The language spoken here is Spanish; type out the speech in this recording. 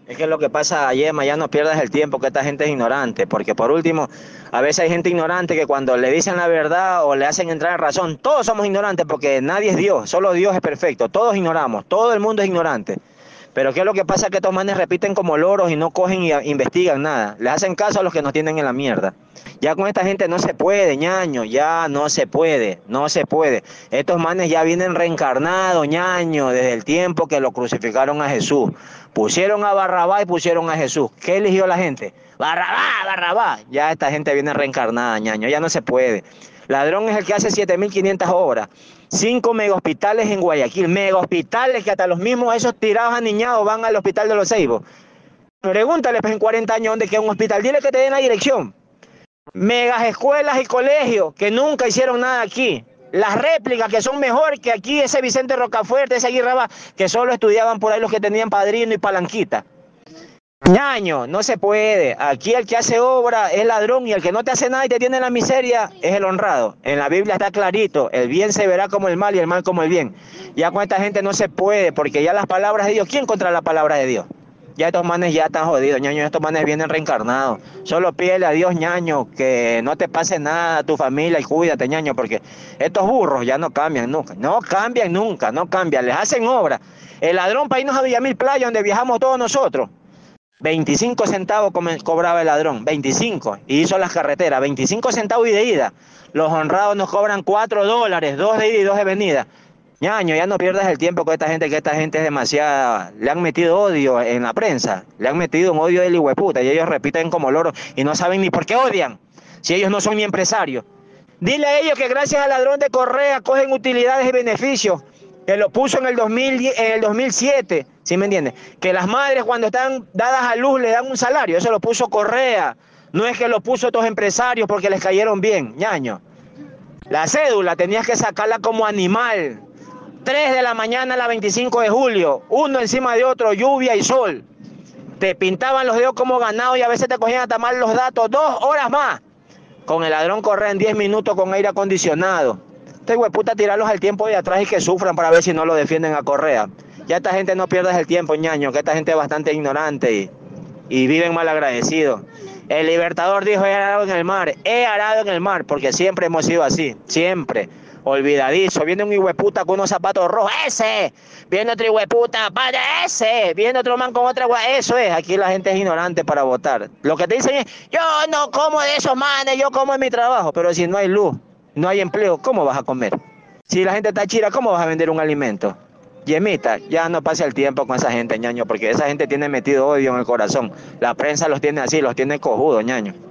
Es que lo que pasa, Yema, ya no pierdas el tiempo, que esta gente es ignorante, porque por último, a veces hay gente ignorante que cuando le dicen la verdad o le hacen entrar en razón, todos somos ignorantes porque nadie es Dios, solo Dios es perfecto, todos ignoramos, todo el mundo es ignorante. Pero ¿qué es lo que pasa? Que estos manes repiten como loros y no cogen y investigan nada. Les hacen caso a los que nos tienen en la mierda. Ya con esta gente no se puede, ñaño, ya no se puede, no se puede. Estos manes ya vienen reencarnados, ñaño, desde el tiempo que lo crucificaron a Jesús. Pusieron a Barrabás y pusieron a Jesús. ¿Qué eligió la gente? Barrabás, Barrabás. Ya esta gente viene reencarnada, ñaño, ya no se puede. Ladrón es el que hace 7.500 obras. 5 megahospitales en Guayaquil. Megahospitales que hasta los mismos esos tirados aniñados van al hospital de los Ceibos. Pregúntale pues en 40 años dónde queda un hospital. Dile que te den la dirección. Megas escuelas y colegios que nunca hicieron nada aquí. Las réplicas que son mejor que aquí, ese Vicente Rocafuerte, ese Aguirre Rabá, que solo estudiaban por ahí los que tenían padrino y palanquita. Ñaño, no se puede. Aquí el que hace obra es ladrón y el que no te hace nada y te tiene en la miseria es el honrado. En la Biblia está clarito, el bien se verá como el mal y el mal como el bien. Ya con esta gente no se puede, porque ya las palabras de Dios, ¿quién contra la palabra de Dios? Ya estos manes ya están jodidos, ñaño, estos manes vienen reencarnados. Solo pídele a Dios, ñaño, que no te pase nada a tu familia y cuídate, ñaño, porque estos burros ya no cambian nunca. No cambian nunca, no cambian, les hacen obra. El ladrón para irnos a Villamil Playa, donde viajamos todos nosotros. 25 centavos cobraba el ladrón, 25, y hizo las carreteras, 25 centavos y de ida. Los honrados nos cobran $4, 2 de ida y 2 de venida. Ñaño, ya no pierdas el tiempo con esta gente, que esta gente es demasiada. Le han metido odio en la prensa, le han metido un odio del hijueputa, y ellos repiten como loros y no saben ni por qué odian, si ellos no son ni empresarios. Dile a ellos que gracias al ladrón de Correa cogen utilidades y beneficios, que lo puso en el 2007, ¿sí me entiendes? Que las madres cuando están dadas a luz le dan un salario, eso lo puso Correa, no es que lo puso estos empresarios porque les cayeron bien, ñaño. La cédula tenías que sacarla como animal, 3 de la mañana a la 25 de julio, uno encima de otro, lluvia y sol. Te pintaban los dedos como ganado y a veces te cogían hasta mal los datos, 2 horas más. Con el ladrón Correa en 10 minutos con aire acondicionado. Este hueputa tirarlos al tiempo de atrás y que sufran para ver si no lo defienden a Correa. Ya esta gente no pierdas el tiempo, ñaño, que esta gente es bastante ignorante y viven mal agradecidos. El Libertador dijo, he arado en el mar, porque siempre hemos sido así, siempre. Olvidadizo, viene un hijueputa con unos zapatos rojos, ese, viene otro hijueputa, vaya ese, viene otro man con otra, eso es, aquí la gente es ignorante para votar. Lo que te dicen es, yo no como de esos manes, yo como en mi trabajo, pero si no hay luz, no hay empleo, ¿cómo vas a comer? Si la gente está chira, ¿cómo vas a vender un alimento? Yemita, ya no pase el tiempo con esa gente, ñaño, porque esa gente tiene metido odio en el corazón. La prensa los tiene así, los tiene cojudos, ñaño.